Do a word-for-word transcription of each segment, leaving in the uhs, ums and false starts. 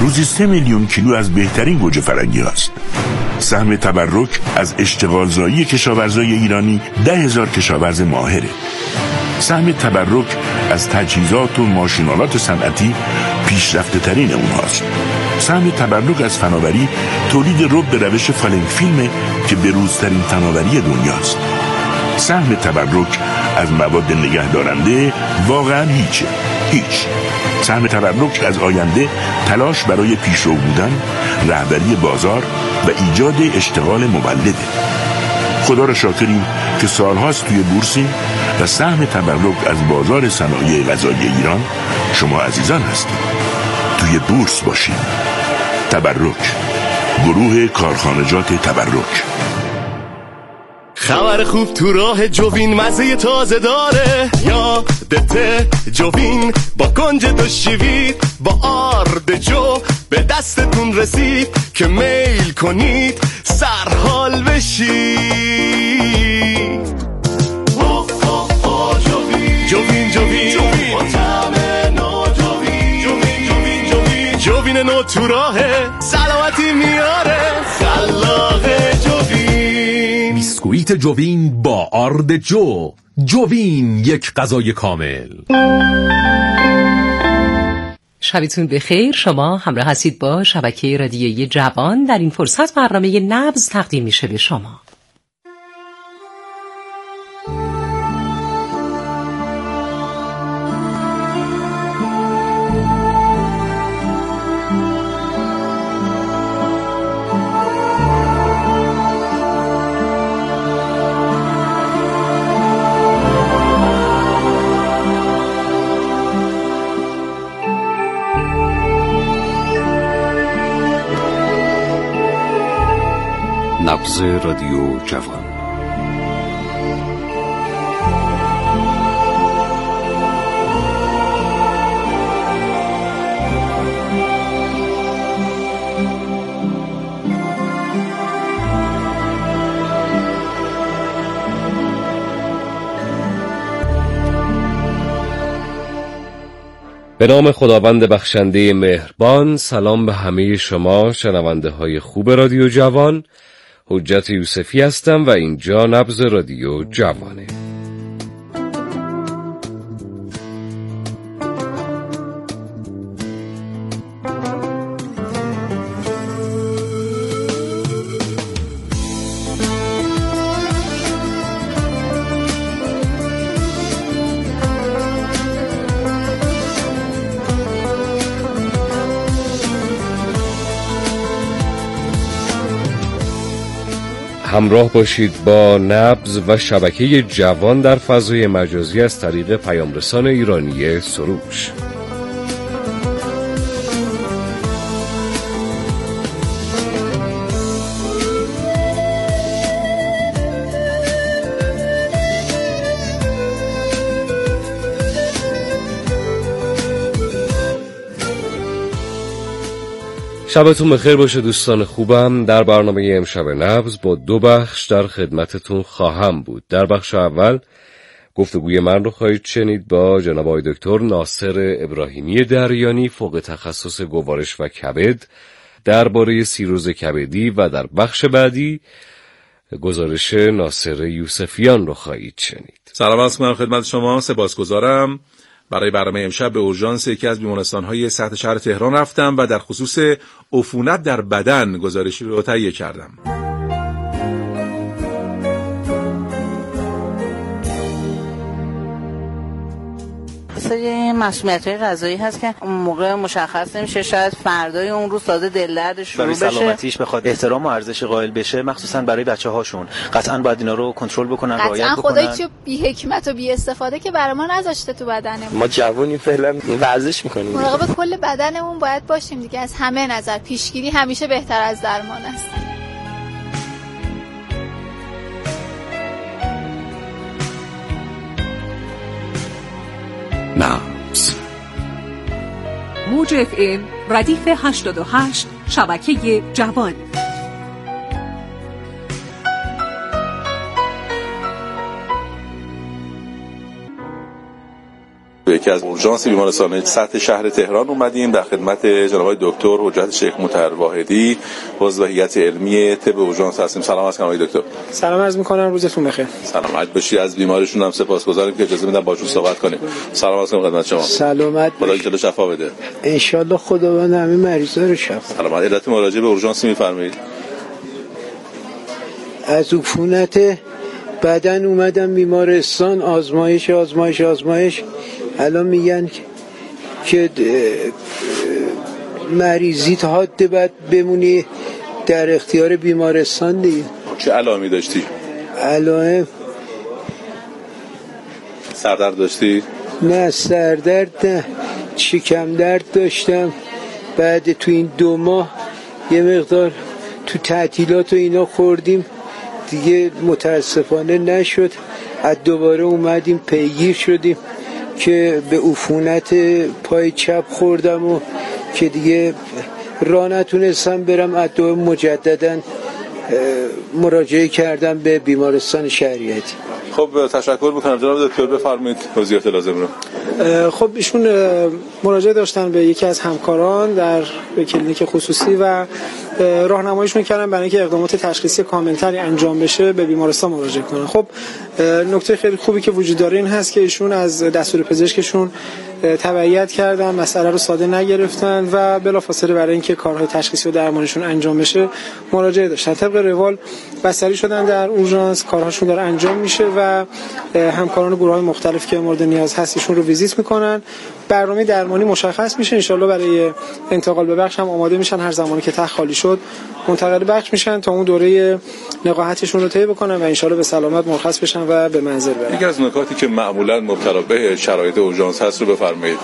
روزی سه میلیون کیلو از بهترین گوجه فرنگی هاست. سهم تبرک از اشتغالزایی کشاورزای ایرانی ده هزار کشاورز ماهره. سهم تبرک از تجهیزات و ماشینالات صنعتی پیشرفته ترین اونهاست. سهم تبرک از فناوری تولید رب به روش فالنگ فیلمه که بروزترین فناوری دنیاست. سهم تبرک از مواد نگهدارنده واقعا هیچه، هیچ. سهم تبرک از آینده تلاش برای پیشرو بودن، رهبری بازار و ایجاد اشتغال مولده. خدا را شاکریم که سالهاست توی بورسیم و سهم تبرک از بازار صنایع غذایی ایران شما عزیزان هستید. توی بورس باشید. تبرک، گروه کارخانجات تبرک. خبر خوب تو راه جوین، مزه تازه داره. یادته جوین با کنج دو شیوید، با آرد جو به دستتون رسید که میل کنید سرحال بشید. اوه اوه اوه جوین جوین جوین با طعم نو جوین جوین جوین جوین جوین نو تو راهه، سلامتی میاره خلاقه جوین. بیسکویت جوین با آرد جو. جوین، یک غذای کامل. شبتون بخیر. شما همراه هستید با شبکه رادیویی جوان. در این فرصت برنامه نبض تقدیم میشه به شما. نبض رادیو جوان. به نام خداوند بخشنده مهربان. سلام به همه شما شنونده های خوب رادیو جوان. حجت یوسفی هستم و اینجا نبض رادیو جوانه. همراه باشید با نبض و شبکه جوان در فضای مجازی از طریق پیامرسان ایرانی سروش. شبتون بخیر باشه دوستان خوبم. در برنامه امشب نبض با دو بخش در خدمتتون خواهم بود. در بخش اول گفتگوی من رو خواهید شنید با جناب آقای دکتر ناصر ابراهیمی دریانی، فوق تخصص گوارش و کبد، درباره سیروز کبدی، و در بخش بعدی گزارش ناصر یوسفیان رو خواهید شنید. سلام عرض می‌کنم خدمت شما. سپاسگزارم. برای برنامه امشب به اورژانس یکی از بیمارستان‌های سطح شهر تهران رفتم و در خصوص عفونت در بدن گزارشی رو تهیه کردم. سری مسئولیت‌های غذایی هست که اون موقع مشخص نمیشه، شاید فردای اون روز تازه دل دردش شروع بشه. برای سلامتیش بخواد احترام و ارزش قائل بشه، مخصوصا برای بچه‌هاشون، قطعاً باید اینا رو کنترل بکنن، رعایت بکنن. قطعاً خدایی چه بی حکمت و بی استفاده که برای ما نذاشته تو بدنمون. ما جوونی فعلا ورزش می‌کنیم. مراقب کل بدنمون باید باشیم دیگه. از همه نظر پیشگیری همیشه بهتر از درمان است. نبض. موج اف ام ردیف هشتاد و هشت شبکه جوان. به یکی از اورژانس بیمارستان سطح شهر تهران اومدیم در خدمت جناب دکتر حجت شیخ مطهر واحدی، عضو هیئت علمی طب اورژانس هستیم. سلام عرض می‌کنم دکتر. سلام عرض می‌کنم، روزتون بخیر. سلامت باشی. از بیمارشون هم سپاسگزاریم که اجازه میدن باهاشون صحبت کنیم. سلام عرض می‌کنم خدمت شما. سلامت خدا جل شفا بده. ان شاءالله خداوند همه مریضا رو شفا. سلامت. علت مراجعه به اورژانس می‌فرمایید؟ از عفونت بدن اومدم بیمارستان، آزمایش آزمایش آزمایش الان میگن که مریضیت حاد بعد بمونی در اختیار بیمارستان دیگه. چه علائمی داشتی؟ علائم سردرد داشتی؟ نه سردرد نه، شکم درد داشتم. بعد تو این دو ماه یه مقدار تو تعطیلات و اینا خوردیم دیگه، متاسفانه نشد. از دوباره اومدیم پیگیر شدیم که به عفونت پای چپ خوردم و که دیگه راه نتونستم برم. از دوباره مجددا مراجعه کردم به بیمارستان شریعتی. خب تشکر میکنم. جناب دکتر بفرمایید توضیحات لازم رو. خب ایشون مراجعه داشتن به یکی از همکاران در کلینیک خصوصی و راهنماییشون کردن برای اینکه اقدامات تشخیصی کاملتری انجام بشه به بیمارستان مراجعه کنن. خب نکته خیلی خوبی که وجود داره این هست که ایشون از دستور پزشکشون تبعیت کردن، مسئله رو ساده نگرفتن و بلافاصله برای اینکه کارهای تشخیصی و درمانشون انجام بشه مراجعه داشتن. طبق روال بستری شدن در اورژانس، کارهاشون داره انجام میشه و همکاران گروه‌های مختلف که مورد نیاز هست ایشون رو ویزیت میکنن. برنامه درمانی مشخص میشه، ان شاءالله برای انتقال به بخش هم آماده میشن. هر زمانی که تخت خالی شد منتقل به بخش میشن تا اون دوره نقاهتشون رو طی بکنن و ان شاءالله به سلامت مرخص بشن و به منزل برن. یکی از نکاتی که معمولا مبتلا به شرایط اورژانس هست رو بفرمایید.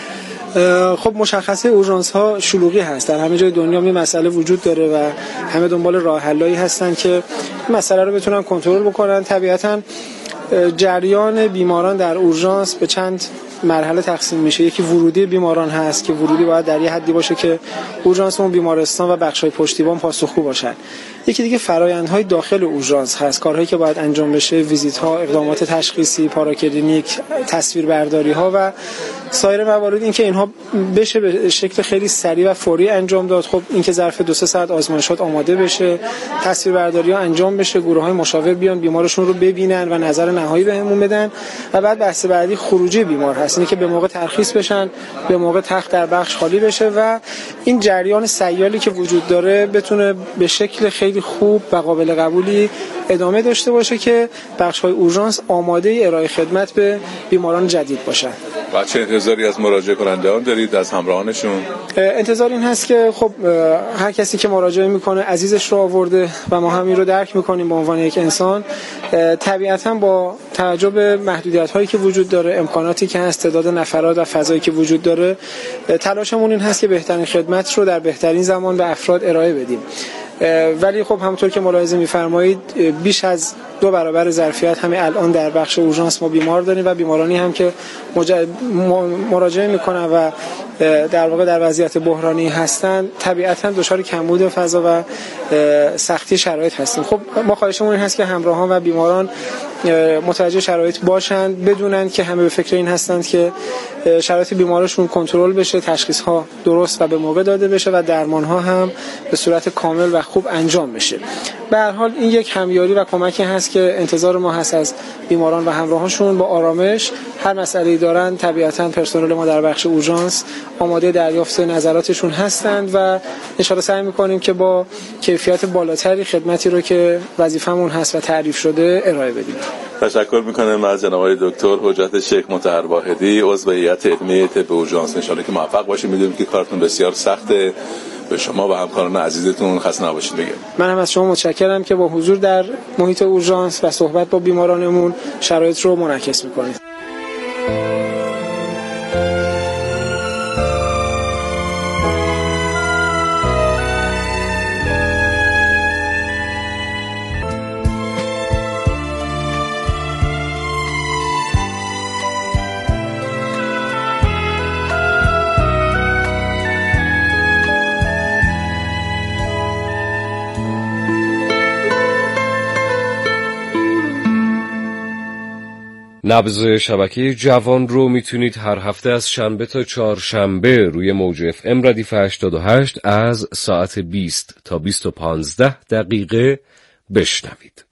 خب مشخصه اورژانس ها شلوغی هست. در همه جای دنیا می مسئله وجود داره و همه دنبال راه حلایی هستن که این مسئله رو بتونن کنترل بکنن. طبیعتاً جریان بیماران در اورژانس به چند مرحله تقسیم میشه. یکی ورودی بیماران هست که ورودی باید در یه حدی باشه که اورژانس اون بیمارستان و بخش‌های پشتیبان پاسخگو باشن. یکی دیگه فرآیندهای داخل اورژانس هست، کارهایی که باید انجام بشه، ویزیت‌ها، اقدامات تشخیصی، پاراکلینیک، تصویربرداری‌ها و سایر موارد. این که اینها بشه به شکل خیلی سریع و فوری انجام داد. خب این که ظرف دو سه ساعت آزمایشات آماده بشه، تصویربرداری‌ها انجام بشه، گروه‌های مشاور بیان بیمارشون رو ببینن و نظر نهایی بهمون بدن و بعد بحث بعدی خروجی بیمار هست، اینه که به موقع ترخیص بشن، به موقع تخت در بخش خالی بشه و این جریان سیالی که وجود داره بتونه به شکل خیلی خوب و قابل قبولی ادامه داشته باشه که بخش‌های اورژانس آماده ارائه خدمت به بیماران جدید باشن. و چه انتظاری از مراجعه کنندگان دارید، از همراهانشون؟ انتظار این هست که خب هر کسی که مراجعه میکنه عزیزش رو آورده و ما هم این رو درک میکنیم به عنوان یک انسان. طبیعتاً با توجه به محدودیت‌هایی که وجود داره، امکاناتی که هست، تعداد نفرات و فضایی که وجود داره، تلاشمون این هست که بهترین خدمت رو در بهترین زمان به افراد ارائه بدیم. ولی خب همونطور که ملاحظه می‌فرمایید بیش از دو برابر ظرفیت همین الان در بخش اورژانس ما بیمار داریم و بیمارانی هم که مراجعه میکنن و در واقع در وضعیت بحرانی هستن طبیعتاً دچار کمبود فضا و سختی شرایط هستیم. خب ما خواهشمون این هست که همراهان و بیماران متوجه شرایط باشند، بدونن که همه به فکر این هستند که شرایط بیمارشون کنترل بشه، تشخیص ها درست و به موقع داده بشه و درمان ها هم به صورت کامل و خوب انجام بشه. به هر حال این یک همیاری و کمکی هست که انتظار ما هست از بیماران و همراهانشون با آرامش هر مسئله‌ای دارن. طبیعتاً پرسنل ما در بخش اورژانس آماده دریافت نظراتشون هستند و ان شاءالله سعی می‌کنیم که با کیفیت بالاتری خدمتی رو که وظیفمون هست و تعریف شده ارائه بدیم. تشکر می‌کنم از جناب دکتر حجت شیخ مطهر واحدی، عضو هیئت علمی طب اورژانس. ان شاءالله که موفق باشید. می‌دونیم که کارتون بسیار سخته. به شما و همکاران عزیزتون خسته نباشید بگم. من هم از شما متشکرم که با حضور در محیط اورژانس و صحبت با بیمارانمون شرایط رو منعکس می‌کنید. نبض شبکه جوان رو میتونید هر هفته از شنبه تا چهارشنبه روی موج اف ام ردیف هشتاد و هشت از ساعت بیست تا بیست و پانزده دقیقه بشنوید.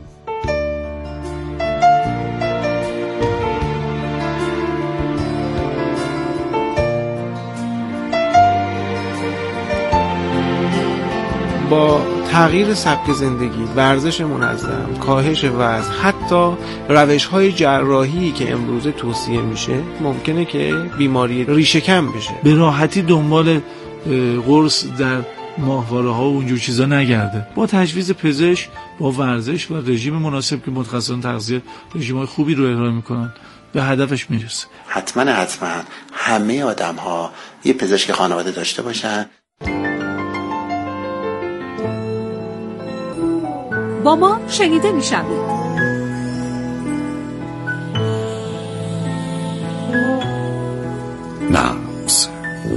با تغییر سبک زندگی، ورزش منظم، کاهش وزن، حتی روش‌های جراحی که امروزه توصیه میشه، ممکنه که بیماری ریشه کم بشه. به راحتی دنبال قرص در ماهواره ها و اونجور چیزا نگرده. با تجویز پزشک، با ورزش و رژیم مناسب که متخصصان تغذیه رژیم‌های خوبی رو ارائه میکنن به هدفش میرسه. حتما حتما همه آدم‌ها یه پزشک خانواده داشته باشن. با ما شنیده میشوید. نبض.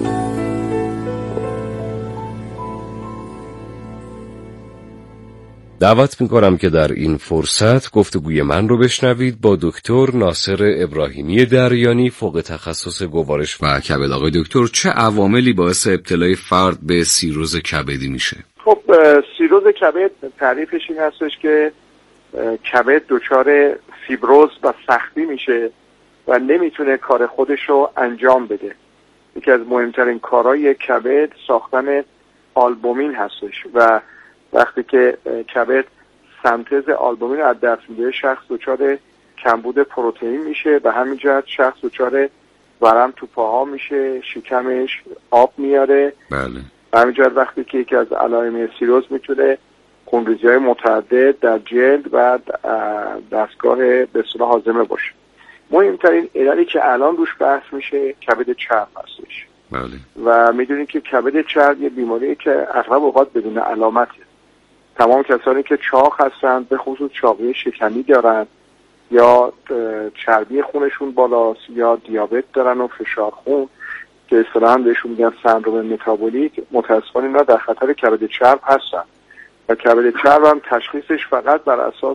دعوت میکنم که در این فرصت گفتگوی من رو بشنوید با دکتر ناصر ابراهیمی دریانی، فوق تخصص گوارش و کبد. آقای دکتر، چه عواملی باعث ابتلای فرد به سیروز کبدی میشه؟ خب سیروز کبد تعریفش این هستش که کبد دچار فیبروز و سختی میشه و نمیتونه کار خودش رو انجام بده. یکی از مهمترین کارهای کبد ساختن آلبومین هستش و وقتی که کبد سنتز آلبومین از دست میده، شخص دچار کمبود پروتئین میشه و همین جهت شخص دچار ورم تو پاها میشه، شکمش آب میاره. بله. همین جهت وقتی که یکی از علائم سیروز میتونه خونریزی‌های متعدد در جلد و دستگاه به اصطلاح هاضمه باشه. مهمترین عللی که الان روش بحث میشه کبد چرب هستش. بله. و میدونید که کبد چرب یه بیماریه که اغلب اوقات بدون علامته. تمام کسانی که چاق هستن، به خصوص چاقی شکمی دارن یا چربی خونشون بالاست یا دیابت دارن و فشار خون که اصطلاحاً بهشون میگن سندرم متابولیک، متأسفانه اینا در خطر کبد چرب هستن و کبد چرب هم تشخیصش فقط بر اساس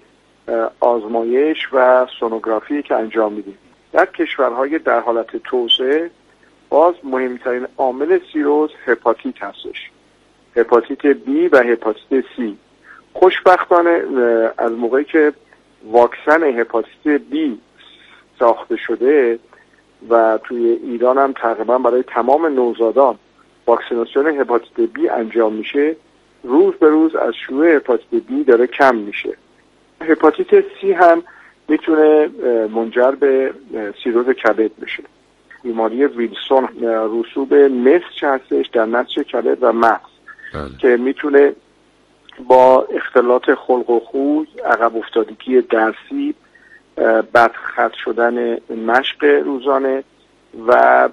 آزمایش و سونوگرافی که انجام میدیم. در کشورهای در حالت توسعه باز مهمترین عامل سیروز هپاتیت هستش، هپاتیت بی و هپاتیت سی. خوشبختانه از موقعی که واکسن هپاتیت بی ساخته شده و توی ایران هم تقریبا برای تمام نوزادان واکسیناسیون هپاتیت بی انجام میشه، روز به روز از شیوع هپاتیت بی داره کم میشه. هپاتیت سی هم میتونه منجر به سیروز کبد بشه. بیماری ویلسون رسوب نسج هستش در نسج کبد و مغز که میتونه با اختلالات خلق و خوی، عقب افتادگی درسی، بدخط شدن مشق روزانه و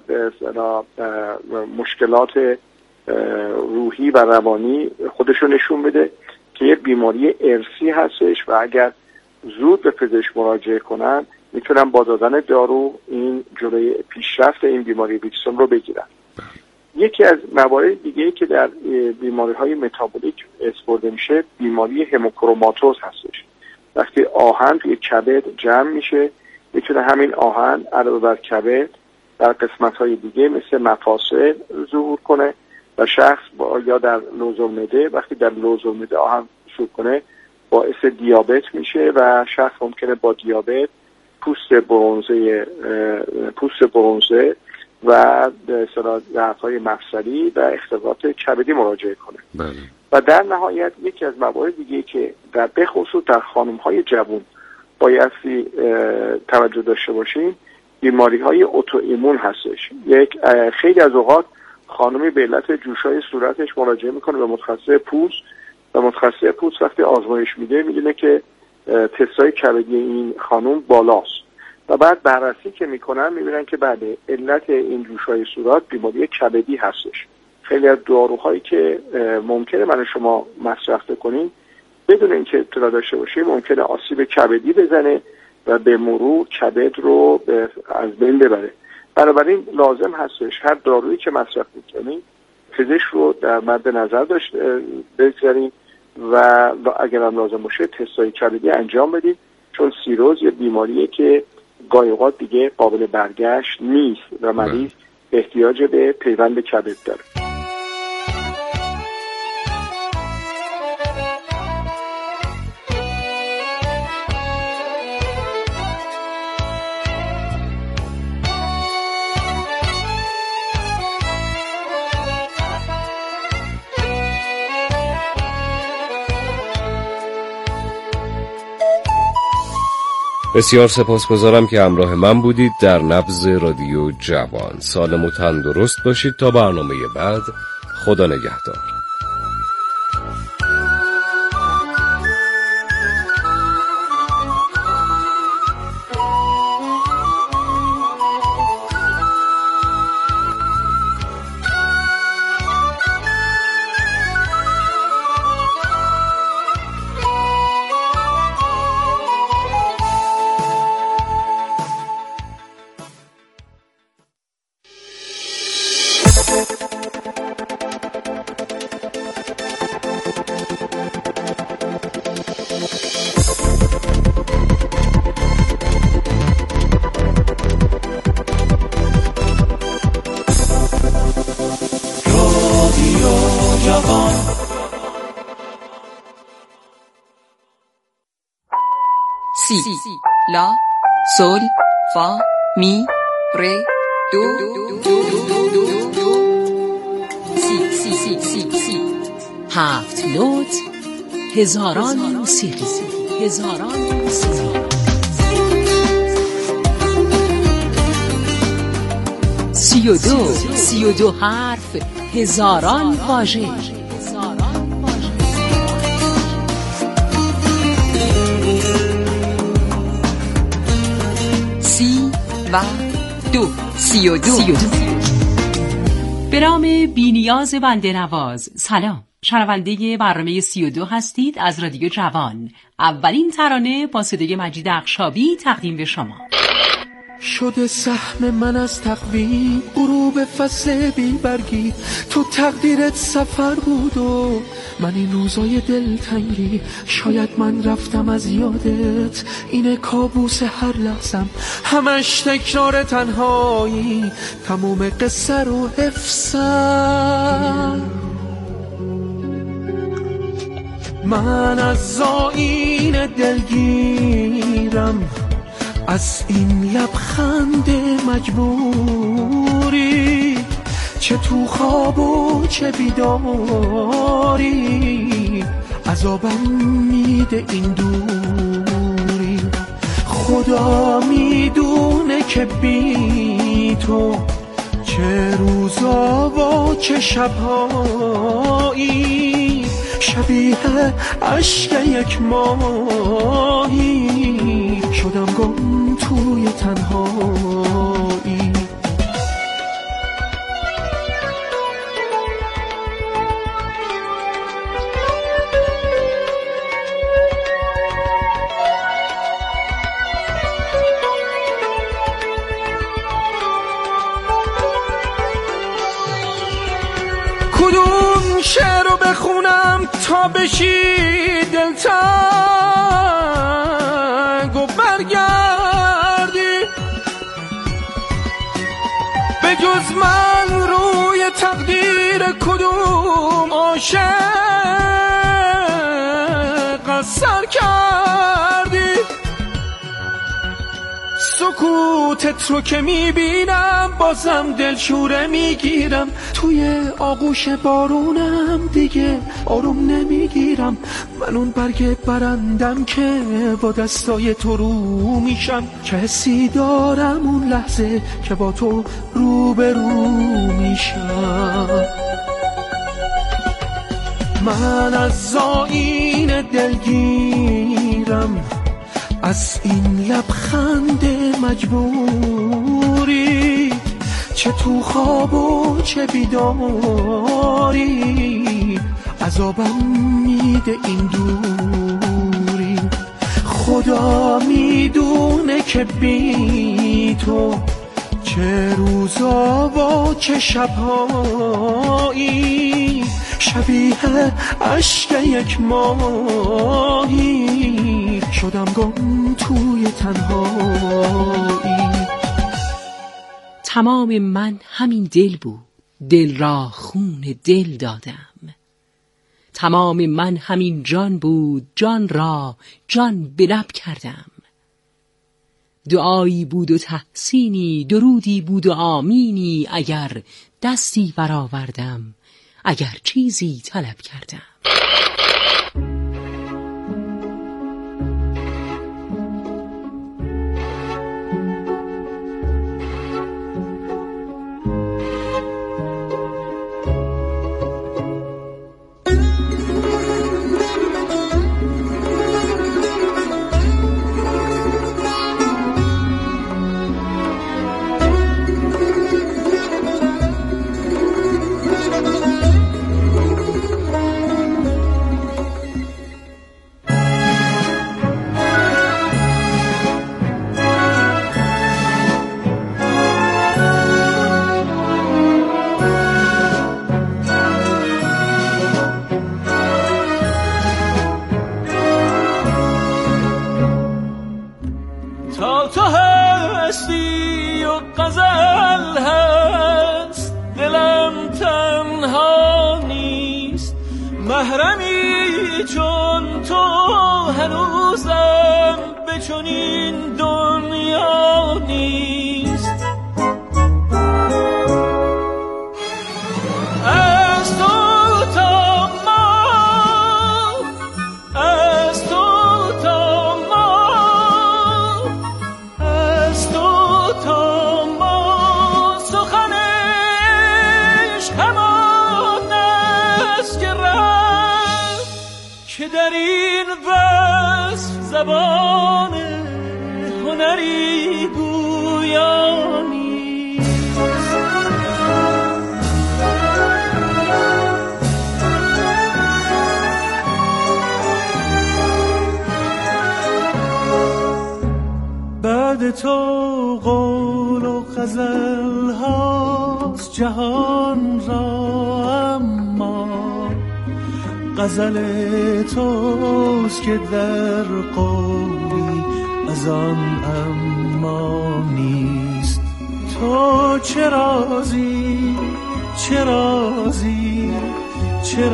مشکلات روحی و روانی خودشو نشون بده که یه بیماری ارثی هستش و اگر زود به پزشک مراجعه کنن میتونن با دادن دارو این جلوی پیشرفت این بیماری ویلسون رو بگیرن. یکی از موارد دیگه‌ای که در بیماری‌های متابولیک اسپرده میشه بیماری هموکروماتوز هستش. وقتی آهن توی کبد جمع میشه میتونه همین آهن علاوه بر کبد در قسمت‌های دیگه مثل مفاصل ظهور کنه و شخص با یا در لوزالمعده وقتی در لوزالمعده آهن ظهور کنه باعث دیابت میشه و شخص ممکنه با دیابت پوست برنزه پوست برنزه و ضعف‌های مفصلی و اختلالات کبدی مراجعه کنه. بله. و در نهایت یکی از موارد دیگه که در بخصوص در خانم‌های جوان بایستی توجه داشته باشیم بیماری‌های اتوایمون هستش. یک خیلی از اوقات خانمی به علت جوش‌های صورتش مراجعه میکنه به متخصص پوست و متخصص پوست وقتی آزمایش میده میدونه که تستای کبدی این خانم بالاست و بعد بررسی که میکنن میبینن که بعد علت این جوش‌های صورت بیماری کبدی هستش. خیلی از داروهایی که ممکنه من شما مصرف کنیم بدون اینکه اطلاع داشته باشیم ممکنه آسیب کبدی بزنه و به مرور کبد رو از بین ببره. بنابراین لازم هستش هر دارویی که مصرف میکنیم پزشک رو در مد نظر داشته بگذاریم و اگر هم لازم باشه تستای کبدی انجام بدیم، چون سیروز یه بیماریه که گاهی اوقات دیگه قابل برگشت نیست و مریض احتیاج به پیوند کبد داره. بسیار سپاسگزارم که همراه من بودید در نبض رادیو جوان. سالم و تندرست باشید تا برنامه بعد. خدا نگهدار. سی لا سول فا می ره دو سی سی سی سی سی هفت نوت، هزاران موسیقی، هزاران موسیقی. سی و دو سی و دو حرف، هزاران واژه. سی و دو سی و دو, سی و دو. به نام بی‌نیاز بنده نواز. سلام، شنونده برنامه سی و دو هستید از رادیو جوان. اولین ترانه با صدای مجید اقشابی تقدیم به شما. شده سهم من از تقویم غروب فصل بی برگی، تو تقدیرت سفر بود و من این روزای دلتنگی. شاید من رفتم از یادت، اینه کابوس هر لحظم، همش تکرار تنهایی، تموم قصه رو حفظم. من از زاین دلگیرم، از این لبخند مجبوری، چه تو خواب و چه بیداری، عذابم میده این دوری. خدا میدونه که بی تو چه روزا و چه شبهایی، شبیه عشق یک ماهی، شدم گم توی تنهایی. کدوم شعر رو بخونم تا بشی دلتنگ و برگردی، به جز من روی تقدیر کدوم عاشق اثر کردی. سکوتت رو که میبینم بازم دلشوره میگیرم، توی آغوش بارونم دیگه آروم نمیگیرم. من اون برگ برندم که با دستای تو رو میشم، چه حسی دارم اون لحظه که با تو روبرو میشم. من از زاین دلگیرم، از این لبخند مجبوری، چه تو خواب و چه بیداری، عذابم میده این دوری. خدا میدونه که بی تو چه روزا و چه شبهایی، شبیه عشق یک ماهی، شدم گم توی تنهایی. تمام من همین دل بود، دل را خون دل دادم. تمام من همین جان بود، جان را جان به لب کردم. دعایی بود و تحسینی، درودی بود و آمینی. اگر دستی برآوردم، اگر چیزی طلب کردم. محرمی چون تو هنوزم به چنین دنیا نیست. از تو تا ما، از تو تا ما، از تو تا ما سخنش همان است که که در این وصف زبان هنری گویانی. بعد تو قول و غزل هاست جهان را، اما غزل توست که در قولی از آن اما نیست. تو چه رازی، چه رازی، چه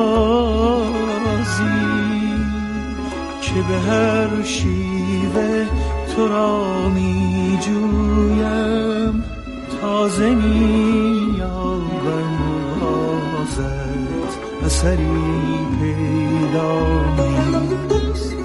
رازی که به هر شیوه تو را می جویم، تازه می یابم رازت اثری پیدا نیست.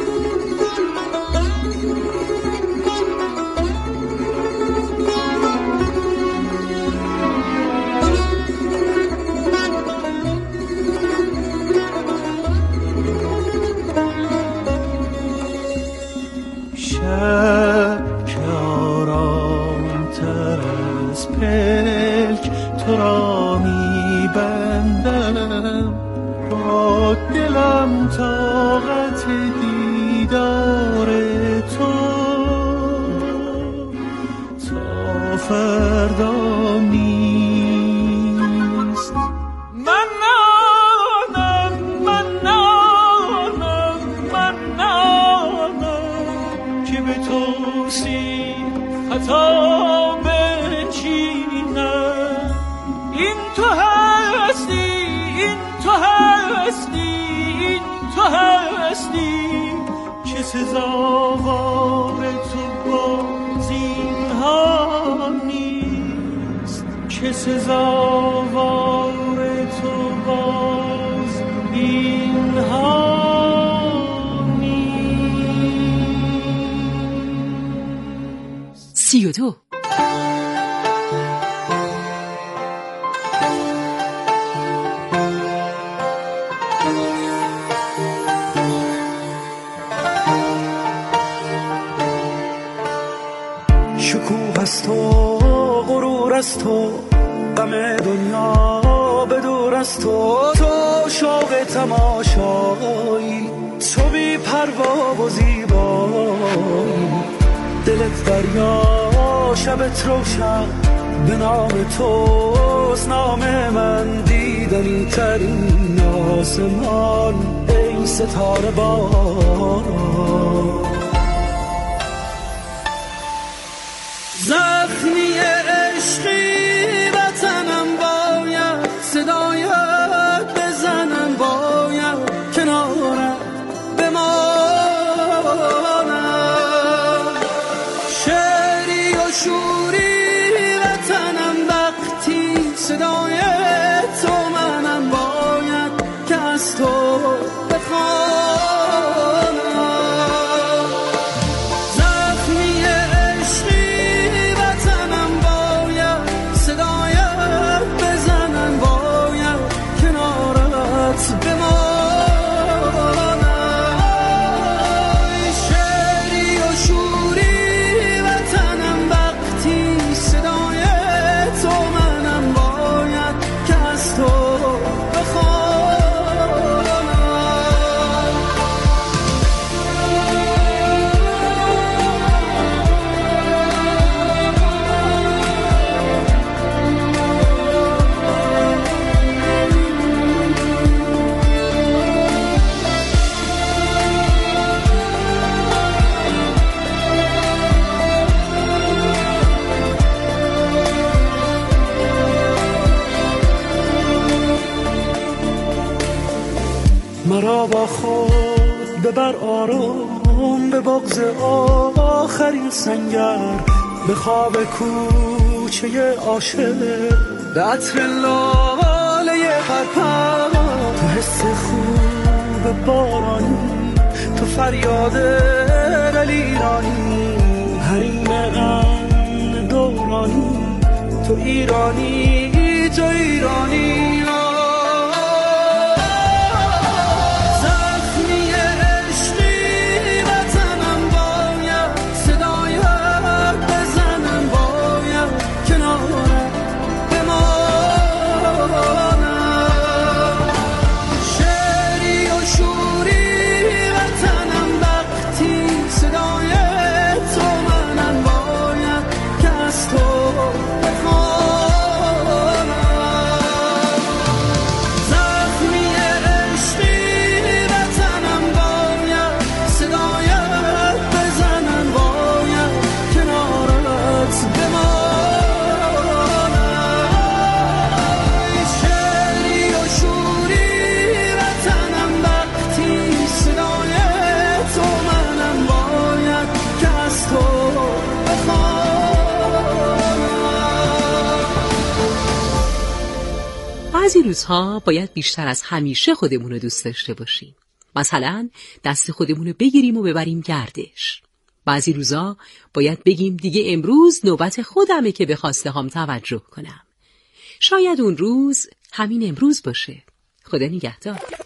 شب که آرام تر از پلک تو را می بندم، با دلم طاقت دیدار تو تا فردا نیست. من نانم، من نانم، من نانم که به توصیف خطا بنشینم. این تو هستی، این تو هستی، این تو هستی که سزاوار تو باز این ها نیست، که سزاوار تو باز این ها نیست. سی و دو شکوه از تو، غرور از تو، غم دنیا به دور از تو، تو شوق تماشایی، تو بی پروا و زیبایی، دلت دریا شبت روشن، به نام توست نام من، دیدنی ترین آسمان، ای ستاره باران. زخمی عشقی وطنم باید صدایت بزنم، باید کنارت بمانم. شعری و شوری وطنم وقتی صدای تو منم، باید که از تو مرا با خود ببر آرام به بغض آخرین سنگر، به خواب کوچه عاشق، به عطر لاله پرپر، تو حس خوب بارانی، تو فریاد دلیرانی، حریم امن دورانی، تو ایرانی تو ایرانی. بعضی روزها باید بیشتر از همیشه خودمون رو دوست داشته باشیم. مثلا دست خودمون رو بگیریم و ببریم گردش. بعضی روزها باید بگیم دیگه امروز نوبت خودمه که به خواسته هام توجه کنم. شاید اون روز همین امروز باشه. خدا نگهدار.